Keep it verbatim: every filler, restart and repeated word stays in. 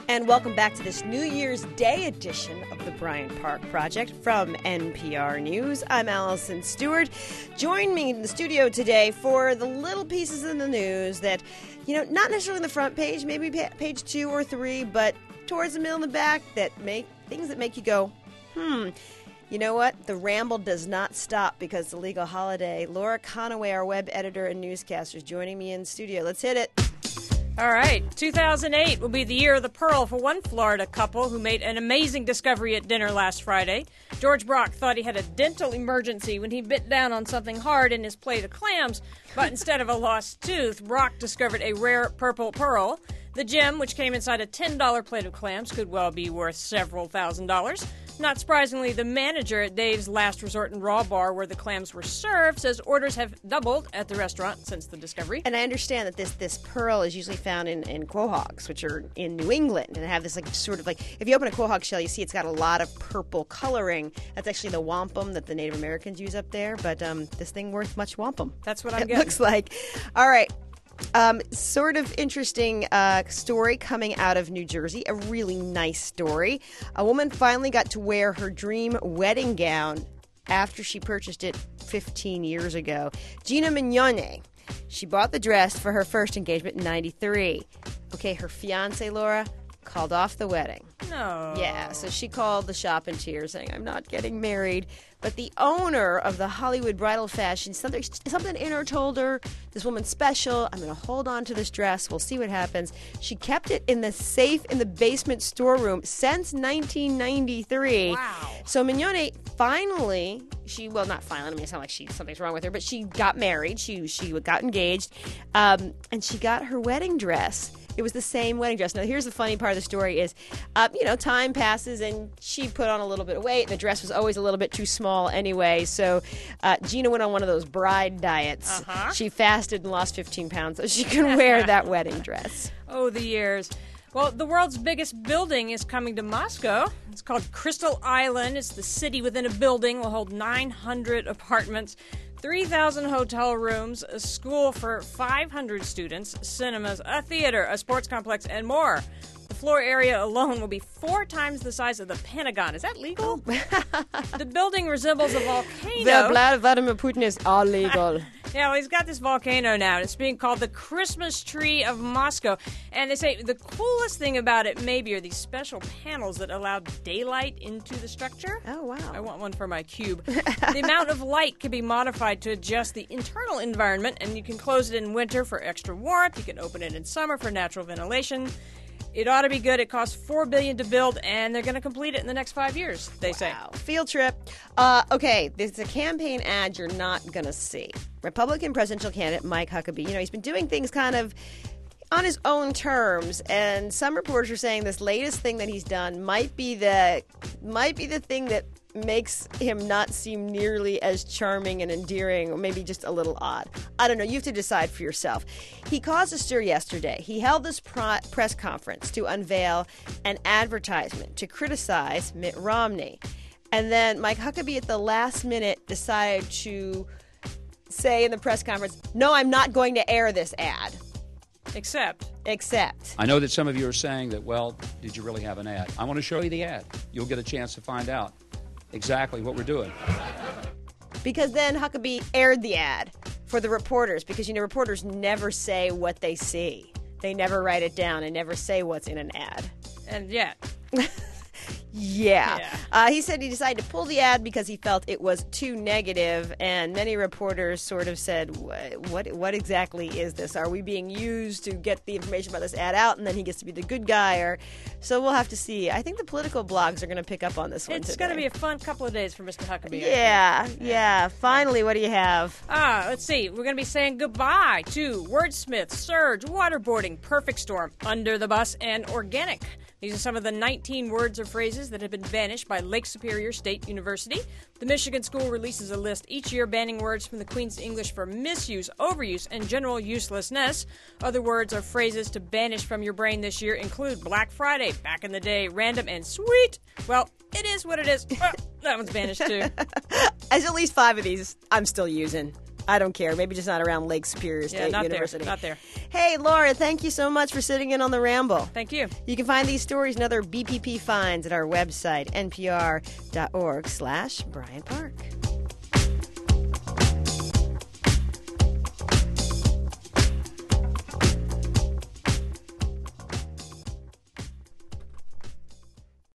And welcome back to this New Year's Day edition of the Bryant Park Project from N P R News. I'm Allison Stewart. Join me in the studio today for the little pieces in the news that, you know, not necessarily the front page, maybe page two or three, but towards the middle and the back that make things that make you go, hmm. You know what? The ramble does not stop because it's a legal holiday. Laura Conaway, our web editor and newscaster, is joining me in studio. Let's hit it. All right. two thousand eight will be the year of the pearl for one Florida couple who made an amazing discovery at dinner last Friday. George Brock thought he had a dental emergency when he bit down on something hard in his plate of clams, but instead of a lost tooth, Brock discovered a rare purple pearl. The gem, which came inside a ten dollar plate of clams, could well be worth several thousand dollars. Not surprisingly, the manager at Dave's Last Resort and Raw Bar, where the clams were served, says orders have doubled at the restaurant since the discovery. And I understand that this this pearl is usually found in, in quahogs, which are in New England, and have this like sort of like, if you open a quahog shell, you see it's got a lot of purple coloring. That's actually the wampum that the Native Americans use up there, but um, this thing worth much wampum. That's what I'm it getting. Looks like. All right. Um, sort of interesting uh, story coming out of New Jersey, a really nice story. A woman finally got to wear her dream wedding gown after she purchased it fifteen years ago. Gina Mignone, she bought the dress for her first engagement in ninety-three. Okay, her fiance, Laura, called off the wedding. No. Yeah, so she called the shop in tears saying, I'm not getting married. But the owner of the Hollywood bridal fashion, something, something in her told her, this woman's special. I'm going to hold on to this dress. We'll see what happens. She kept it in the safe in the basement storeroom since nineteen ninety-three. Wow. So Mignone finally, she, well, not finally, I mean, it's not like she, something's wrong with her, but she got married. She, she got engaged, um, and she got her wedding dress. It was the same wedding dress. Now, here's the funny part of the story is, uh, you know, time passes, and she put on a little bit of weight, and the dress was always a little bit too small anyway. So uh, Gina went on one of those bride diets. Uh-huh. She fasted and lost fifteen pounds so she could wear that wedding dress. Oh, the years. Well, the world's biggest building is coming to Moscow. It's called Crystal Island. It's the city within a building. Will hold nine hundred apartments, three thousand hotel rooms, a school for five hundred students, cinemas, a theater, a sports complex, and more. The floor area alone will be four times the size of the Pentagon. Is that legal? The building resembles a volcano. The blood of Vladimir Putin is all legal. Yeah, well, he's got this volcano now, and it's being called the Christmas Tree of Moscow. And they say the coolest thing about it maybe are these special panels that allow daylight into the structure. Oh, wow. I want one for my cube. The amount of light can be modified to adjust the internal environment, and you can close it in winter for extra warmth. You can open it in summer for natural ventilation. It ought to be good. It costs four billion dollars to build, and they're going to complete it in the next five years, they say. Wow. Field trip. Uh, okay, there's a campaign ad you're not going to see. Republican presidential candidate Mike Huckabee, you know, he's been doing things kind of on his own terms, and some reporters are saying this latest thing that he's done might be the might be the thing that makes him not seem nearly as charming and endearing, or maybe just a little odd. I don't know. You have to decide for yourself. He caused a stir yesterday. He held this pro- press conference to unveil an advertisement to criticize Mitt Romney. And then Mike Huckabee at the last minute decided to say in the press conference, no, I'm not going to air this ad. Except. Except. I know that some of you are saying that, well, did you really have an ad? I want to show you the ad. You'll get a chance to find out exactly what we're doing. Because then Huckabee aired the ad for the reporters, because, you know, reporters never say what they see. They never write it down and never say what's in an ad. And yet. Yeah. yeah. Uh, he said he decided to pull the ad because he felt it was too negative, and many reporters sort of said, what, what, what exactly is this? Are we being used to get the information about this ad out, and then he gets to be the good guy? Or so we'll have to see. I think the political blogs are going to pick up on this one It's today. going to be a fun couple of days for Mister Huckabee. Yeah, yeah, yeah. Finally, what do you have? Ah, let's see. We're going to be saying goodbye to Wordsmith, Surge, Waterboarding, Perfect Storm, Under the Bus, and Organic. These are some of the nineteen words or phrases that have been banished by Lake Superior State University. The Michigan school releases a list each year banning words from the Queen's English for misuse, overuse, and general uselessness. Other words or phrases to banish from your brain this year include Black Friday, back in the day, random, and sweet. Well, it is what it is. Oh, that one's banished too. There's at least five of these I'm still using. I don't care. Maybe just not around Lake Superior State Yeah, not University. there. Not there. Hey, Laura, thank you so much for sitting in on the Ramble. Thank you. You can find these stories and other B P P finds at our website, npr dot org slash Bryant Park.